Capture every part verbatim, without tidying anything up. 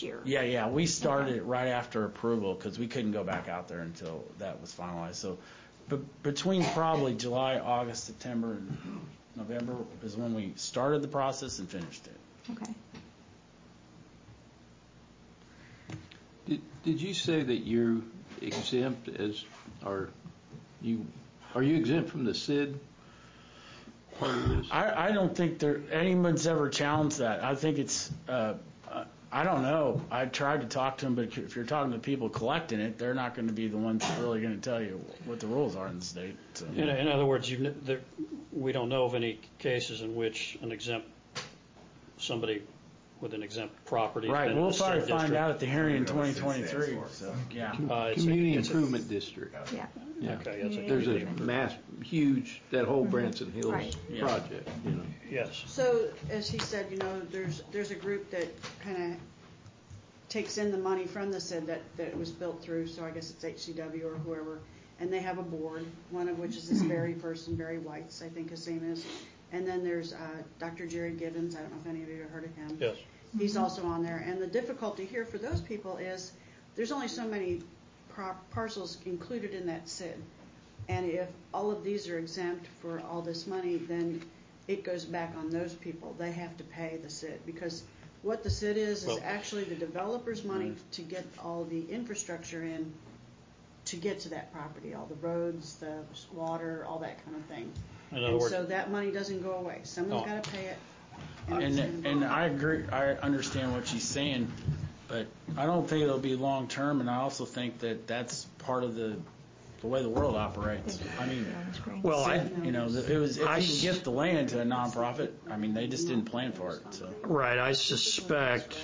year. Yeah, yeah. We started okay. it right after approval because we couldn't go back out there until that was finalized. So but between probably July, August, September, and November is when we started the process and finished it. Okay. Did, did you say that you're exempt as, are you, are you exempt from the S I D? I, I don't think there anyone's ever challenged that. I think it's, uh, uh, I don't know. I tried to talk to them, but if you're talking to people collecting it, they're not going to be the ones really going to tell you what the rules are in the state. So. In, in other words, you, there, we don't know of any cases in which an exempt, somebody with an exempt property. Right, we'll probably find district. out at the hearing in twenty twenty-three. So, yeah. Uh, it's Community a, it's Improvement a, District. Yeah. Yeah. Okay. It's a There's a mass, huge, that whole Branson Hills right. project. You know. Yes. So, as he said, you know, there's there's a group that kind of takes in the money from the S I D that, that it was built through. So I guess it's H C W or whoever, and they have a board. One of which is this Barry person, Barry White's, I think his name is. And then there's uh, Doctor Jerry Gibbons. I don't know if any of you have heard of him. Yes. He's also on there. And the difficulty here for those people is there's only so many par- parcels included in that S I D. And if all of these are exempt for all this money, then it goes back on those people. They have to pay the S I D because what the S I D is well, is actually the developer's money to get all the infrastructure in to get to that property, all the roads, the water, all that kind of thing. In other and words, so that money doesn't go away. Someone's oh. got to pay it. And and, and I agree. I understand what she's saying, but I don't think it'll be long term. And I also think that that's part of the the way the world operates. I mean, well, I, you know, it was if I, you can gift the land to a nonprofit. I mean, they just didn't plan for it. So right. I suspect.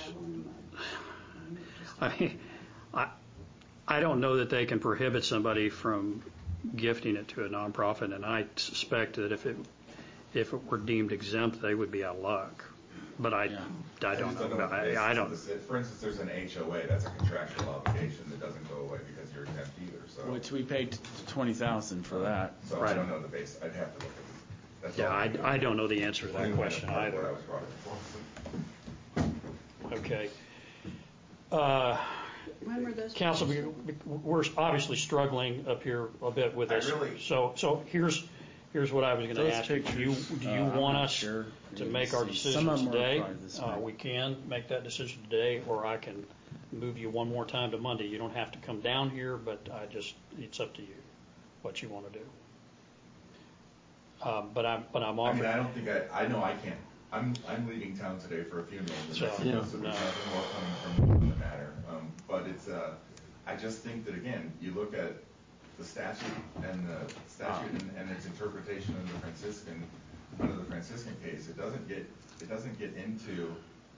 I mean, I I don't know that they can prohibit somebody from gifting it to a nonprofit, and I suspect that if it if it were deemed exempt, they would be out of luck. But I, yeah. I don't I know. know I, I don't. For instance, there's an H O A. That's a contractual obligation that doesn't go away because you're exempt either. So which we paid twenty thousand for that. So right. I don't know the base. I'd have to look at it. That's yeah, I, I don't know the answer to that question either. Okay. Uh, when were those Council, we, we're obviously struggling up here a bit with this. Really, so, so here's here's what I was going to ask you. Do you, do you uh, want us sure. to you make our decision today? Uh, we week. can make that decision today, or I can move you one more time to Monday. You don't have to come down here, but I just it's up to you what you want to do. Um, but I'm but I'm offering. I mean, I don't think I I know I can't. I'm I'm leaving town today for a funeral. So, yeah. no. So there's nothing more coming from me on the matter. Um, but it's uh, I just think that again, you look at the statute and the statute and, and its interpretation of the Franciscan under the Franciscan case. It doesn't get it doesn't get into.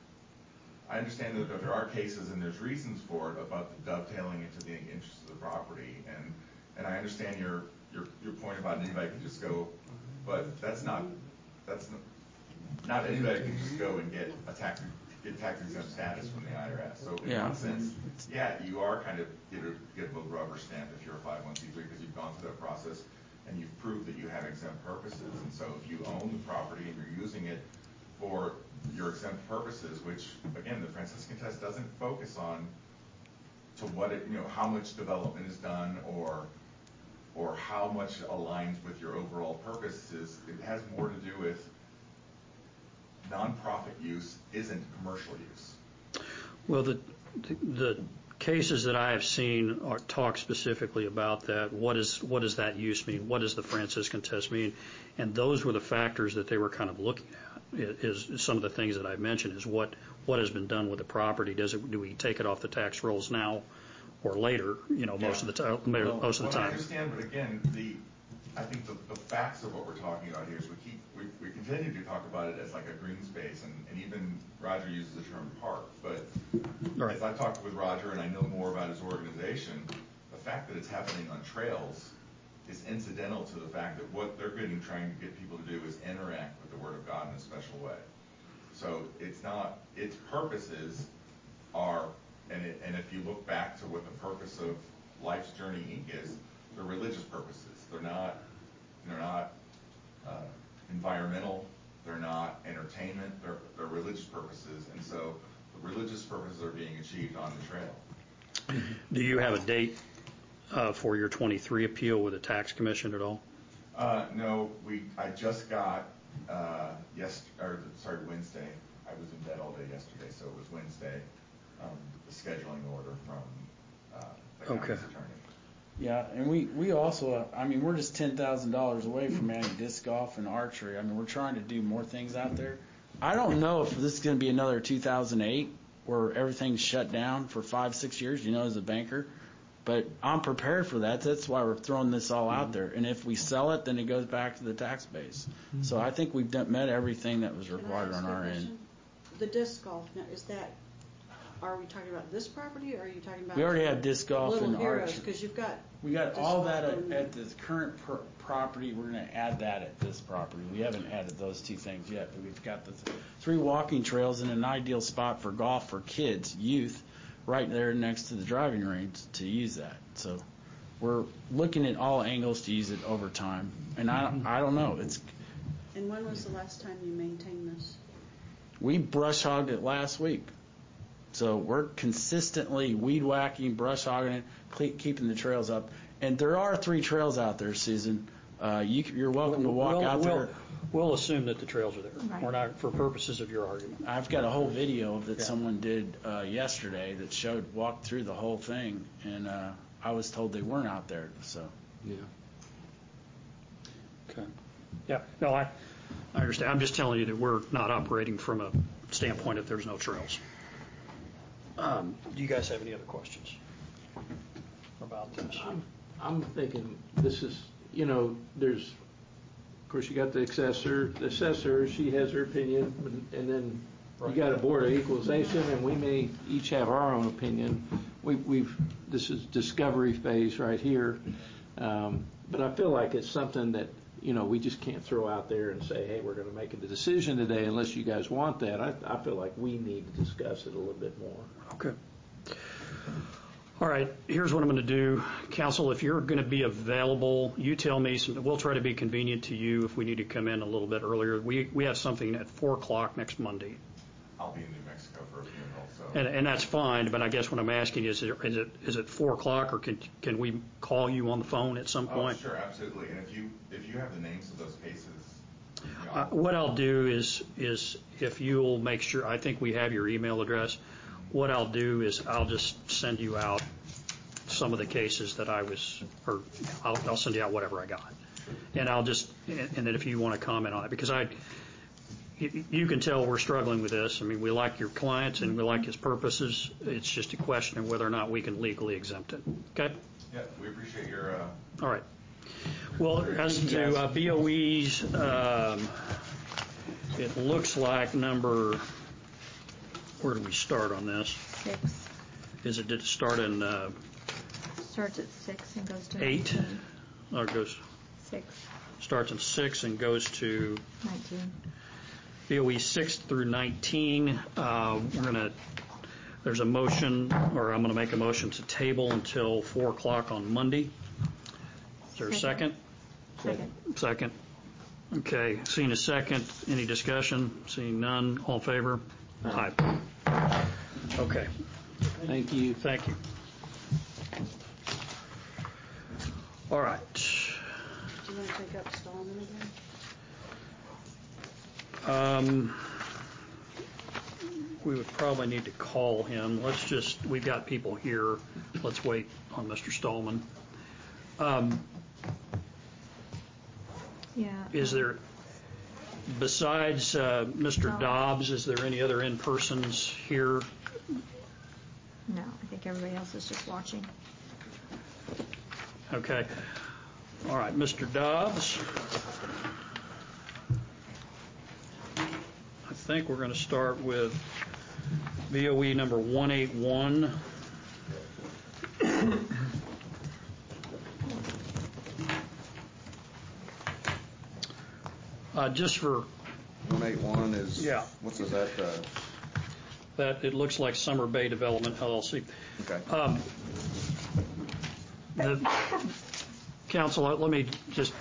I understand that there are cases and there's reasons for it about the dovetailing into the interests of the property, and and I understand your your your point about anybody can just go, but that's not that's not. Not anybody can just go and get a tax get tax exempt status from the I R S. So in yeah. one sense, yeah, you are kind of get a get a rubber stamp if you're a five oh one c three because you've gone through that process and you've proved that you have exempt purposes. And so if you own the property and you're using it for your exempt purposes, which again the Franciscan test doesn't focus on to what it you know how much development is done or or how much aligns with your overall purposes. It has more to do with nonprofit use isn't commercial use. Well, the, the the cases that I have seen are talk specifically about that. What is what does that use mean? What does the Franciscan test mean? And those were the factors that they were kind of looking at. Is, is some of the things that I mentioned is what what has been done with the property. Does it do we take it off the tax rolls now or later? You know, most yeah. of the time. Well, most of the well, time. I understand, but again, the I think the, the facts of what we're talking about here is we keep we, we continue to talk about it as like a green space, and, and even Roger uses the term park. But right. as I talked with Roger and I know more about his organization, the fact that it's happening on trails is incidental to the fact that what they're getting trying to get people to do is interact with the Word of God in a special way. So it's not its purposes are, and it, and if you look back to what the purpose of Life's Journey Incorporated is, they're religious purposes. They're not, they're not uh, environmental. They're not entertainment. They're, they're religious purposes. And so the religious purposes are being achieved. on the trail. Do you have a date uh, for your twenty-three appeal with the tax commission at all? Uh, no, we, I just got, uh, yes, or, sorry, Wednesday. I was in bed all day yesterday, so it was Wednesday, um, the scheduling order from, uh, the county's Okay. attorney. Yeah, and we, we also, uh, I mean, we're just ten thousand dollars away from adding disc golf and archery. I mean, we're trying to do more things out there. I don't know if this is going to be another two thousand eight where everything's shut down for five, six years, you know, as a banker. But I'm prepared for that. That's why we're throwing this all out there. And if we sell it, then it goes back to the tax base. So I think we've done, met everything that was Can I required ask on you a our end. question? The disc golf, now, is that, are we talking about this property, or are you talking about? We already have disc golf Little and Heroes, archery. because you've got. We got disc all golf that at, and- at the current pr- property. We're going to add that at this property. We haven't added those two things yet, but we've got the th- three walking trails in an ideal spot for golf for kids, youth, right there next to the driving range to use that. So we're looking at all angles to use it over time. And I, don't- I don't know. It's And when was the last time you maintained this? we brush hogged it last week. So we're consistently weed whacking, brush hogging it, cle- keeping the trails up. And there are three trails out there, Susan. Uh, you, c- you're welcome to walk We'll- out we'll- there. We'll assume that the trails are there. Right. We're not, for purposes of your argument. I've got a whole video that Yeah. someone did uh, yesterday that showed, walked through the whole thing, and uh, I was told they weren't out there. So Yeah. Okay. Yeah, no, I, I understand. I'm just telling you that we're not operating from a standpoint if there's no trails. Um, Do you guys have any other questions about this? I'm, I'm thinking this is, you know, there's, of course, you got the assessor, the assessor, she has her opinion, and- and then you got a board of equalization, and we may each have our own opinion. We, we've, this is discovery phase right here. Um, but I feel like it's something that, you know, we just can't throw out there and say, hey, we're going to make a decision today unless you guys want that. I, I feel like we need to discuss it a little bit more. Okay. All right, here's what I'm going to do. Council, if you're going to be available, you tell me, some, we'll try to be convenient to you if we need to come in a little bit earlier. We, we have something at four o'clock next Monday. I'll be in New Mexico for a funeral, so. And, and that's fine, but I guess what I'm asking is, is it, is it four o'clock, or can, can we call you on the phone at some Oh, point? sure, absolutely. And if you, if you have the names of those cases, you know, Uh, What I'll do is, is if you'll make sure, I think we have your email address. What I'll do is I'll just send you out some of the cases that I was, or I'll, I'll send you out whatever I got. And I'll just, and and then if you want to comment on it, because I, you, you can tell we're struggling with this. I mean, we like your client and we like his purposes. It's just a question of whether or not we can legally exempt it. Okay? yeah, we appreciate your, uh, All right. Well, as to uh, B O Es, um, it looks like number, where do we start on this? Six. Is it, did it start in uh, Starts at six and goes to eight? nineteen. Or it goes, Six, starts in six and goes to nineteen. B O E six through nineteen. Uh, We're going to, there's a motion, or I'm going to make a motion to table until four o'clock on Monday. Is there a second? Second. Second. Okay, seeing a second, any discussion? Seeing none, all in favor? Aye. Okay, Thank you. thank you. All right. Do you want to take up Stallman again? Um, we would probably need to call him. Let's just, we've got people here. Let's wait on Mister Stallman. Um, Yeah. Is um, there, besides uh, Mister No. Dobbs, is there any other in-persons here? No, I think everybody else is just watching. Okay. All right, Mister Dobbs. I think we're going to start with B O E number one eighty-one. Uh, just for one eighty-one is, Yeah. what's is that, uh, that, it looks like Summer Bay Development L L C. okay. Um, the council, let me just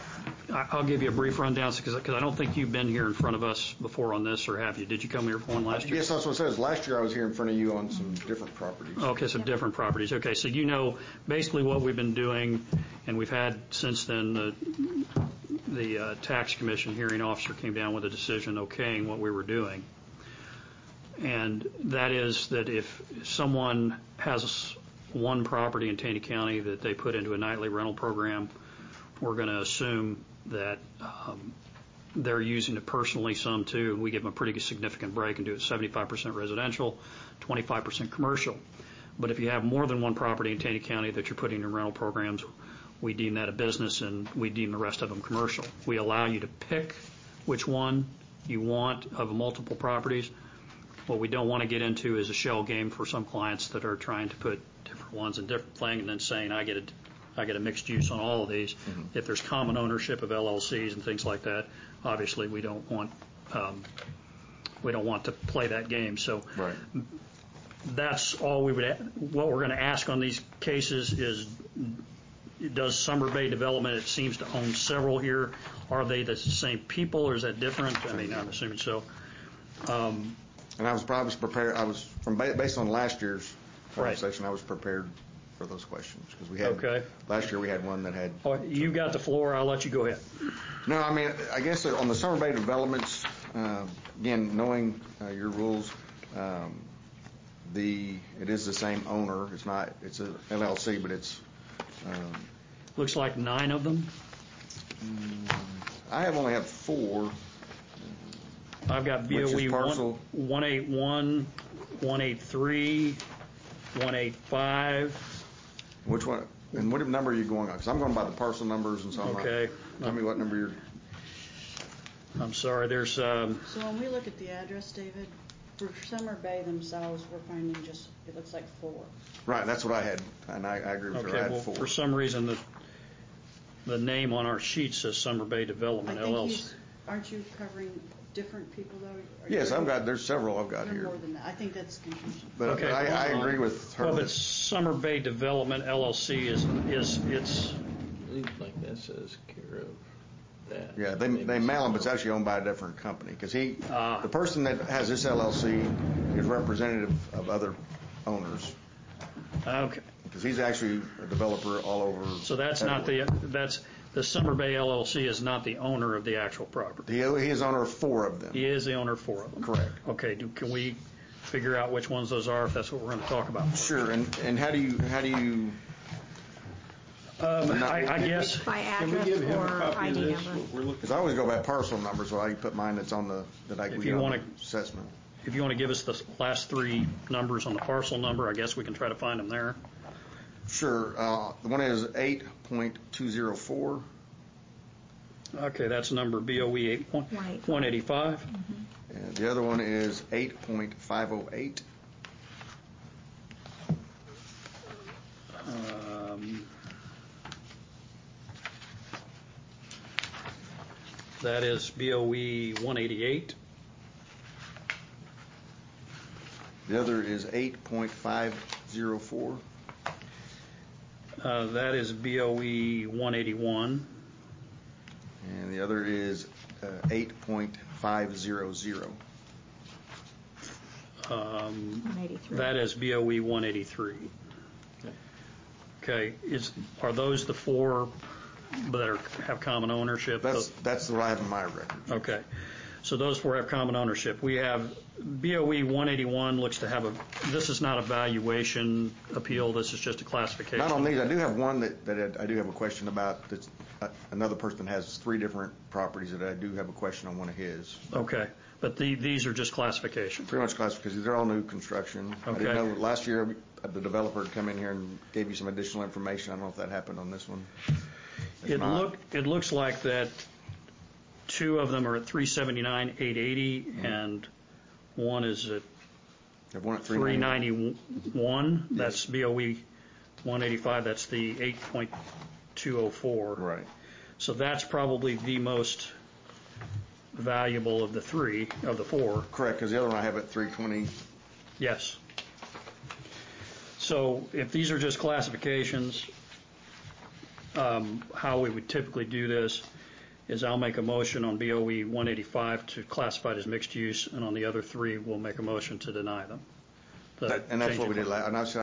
I- I'll give you a brief rundown, because I don't think you've been here in front of us before on this, or have you? Did you come here for one last year? Yes, that's what it says. Last year I was here in front of you on some different properties. Okay, some different properties. Okay, so you know basically what we've been doing, and we've had since then, the, the uh, tax commission hearing officer came down with a decision okaying what we were doing. And that is that if someone has one property in Taney County that they put into a nightly rental program, we're going to assume that um, they're using it personally some too, and we give them a pretty significant break and do it seventy-five percent residential, twenty-five percent commercial. But if you have more than one property in Taney County that you're putting in rental programs, we deem that a business and we deem the rest of them commercial. We allow you to pick which one you want of multiple properties. What we don't want to get into is a shell game for some clients that are trying to put different ones in different things and then saying, I get a I get a mixed use on all of these. Mm-hmm. If there's common ownership of L L Cs and things like that, obviously we don't want um, we don't want to play that game. So right. That's all we would. What we're going to ask on these cases is, does Summer Bay Development? It seems to own several here. Are they the same people, or is that different? I mean, I'm assuming so. Um, and I was probably prepared. I was from based on last year's conversation. Right. I was prepared for those questions because we had okay. last year we had one that had. Oh, you got the floor. I'll let you go ahead. No, I mean I guess on the Summer Bay Developments, uh, again knowing uh, your rules, um, the it is the same owner. It's not. It's a L L C, but it's. Um, Looks like nine of them. I have only have four. I've got B O E one eighty-one, one eighty-three, one eighty-five. Which one? And what number are you going on? Because I'm going by the parcel numbers and so on. Okay. Tell me what number you're. I'm sorry. There's. Um, so when we look at the address, David, for Summer Bay themselves, we're finding just it looks like four. Right. That's what I had, and I, I agree with okay, her. I had well, four. For some reason, the the name on our sheet says Summer Bay Development I think L L C. he's, aren't you covering different people though? Are yes, you, I've got. There's several I've got you're here. More than that. I think that's confusion. But, okay. but I, I agree with her. Well, but Summer Bay Development L L C is is it's. Seems like that says care of that. Yeah, they they mail them, but it's actually owned by a different company because he, uh, the person that has this L L C is representative of other owners. Okay. Because he's actually a developer all over. So that's not the that's the Summer Bay L L C is not the owner of the actual property. He, he is owner of four of them. He is the owner of four of them. Correct. Okay. Do, can we figure out which ones those are if that's what we're going to talk about? Sure. And and how do you how do you? Um, I, I guess. By Can we address give him a or copy I of D this? number. What we're looking. Because I always go by parcel number, so I can put mine that's on the that I If we you get on wanna- the assessment. If you want to give us the last three numbers on the parcel number, I guess we can try to find them there. Sure. Uh, the one is eight point two zero four. Okay, that's number B O E one eighty-five. Mm-hmm. And the other one is eight point five oh eight. Um, that is B O E one eighty-eight. The other is eight point five zero four. Uh, that is B O E one eighty-one. And the other is uh, eight point five zero zero. Um, one eighty-three. that is B O E one eighty-three. Okay, is are those the four that are, have common ownership? That's that's what I have in my record. Okay, so those four have common ownership. We have B O E one eighty-one looks to have a. This is not a valuation appeal. This is just a classification. Not on these. I do have one that, that I do have a question about. That's uh, another person has three different properties that I do have a question on one of his. Okay, but the, these are just classifications. Pretty much classified because they're all new construction. I Okay. didn't know last year the developer had come in here and gave you some additional information. I don't know if that happened on this one. If It not, look it looks like that two of them are at three seventy-nine eight eighty Mm-hmm. and one is at I have one at three ninety-one. That's B O E one eighty-five. That's the eight point two oh four. Right. So that's probably the most valuable of the three, of the four. Correct, because the other one I have at three twenty. Yes. So if these are just classifications, um, how we would typically do this is I'll make a motion on B O E one eighty-five to classify it as mixed use, and on the other three, we'll make a motion to deny them. The And that's change what in we did last, and I said